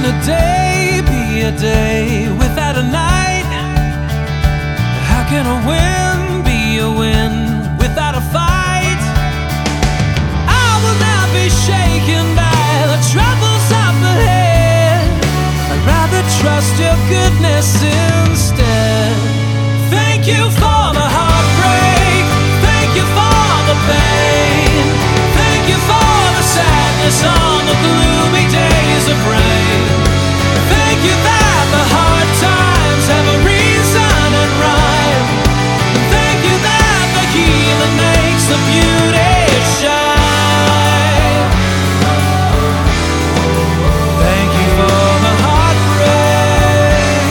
a day be a day without a night? How can a win be a win without a fight? I will not be shaken by the troubles up ahead. I'd rather trust your goodness instead. Thank you for the heartbreak. Thank you for the pain. Thank you for the sadness on the gloomy days of rain. Thank you that the hard times have a reason and rhyme. Thank you that the healing makes the beauty shine. Thank you for the heartbreak.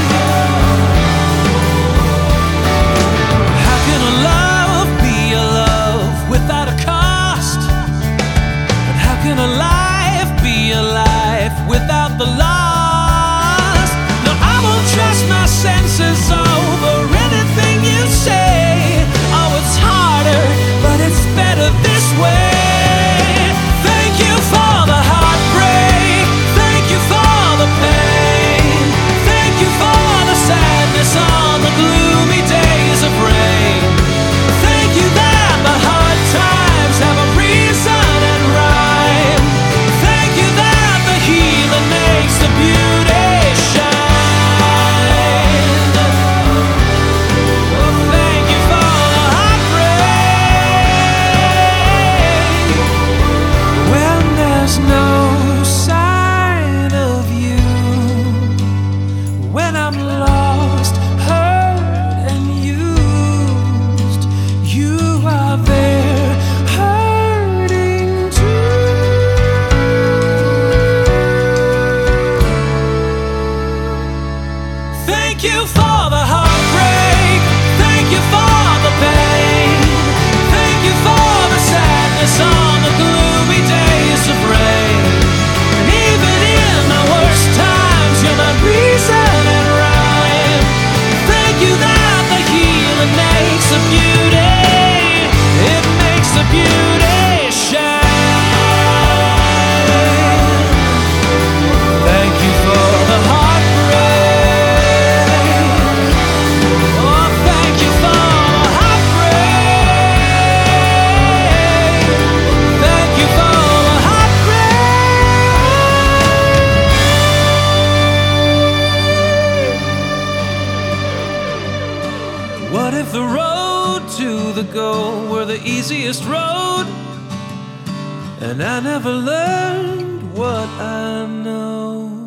How can a love be a love without a cost? And how can a life be a life without the loss? No, I won't trust my senses over anything you say. Oh, it's harder, but it's better this way. Thank you for the heartbreak. Thank you for the pain. Thank you for the sadness on the gloomy days of rain. Thank you that the hard times have a reason and rhyme. Thank you that the healing makes the beauty shine. Oh, thank you for the heartbreak. When there's no sign of you, when I'm lost, hurt and used, you are there hurting too. Thank you for the heartbreak. Thank you for the pain. Thank you for the sadness on the gloomy days of rain. And even in the worst times, you're my reason and rhyme. Thank you that the healing makes the beauty. It makes the beauty shine. Thank you for the heartbreak. Oh, thank you for the heartbreak. Thank you for the heartbreak. What if the road to the goal were the easiest road, and I never learned what I know?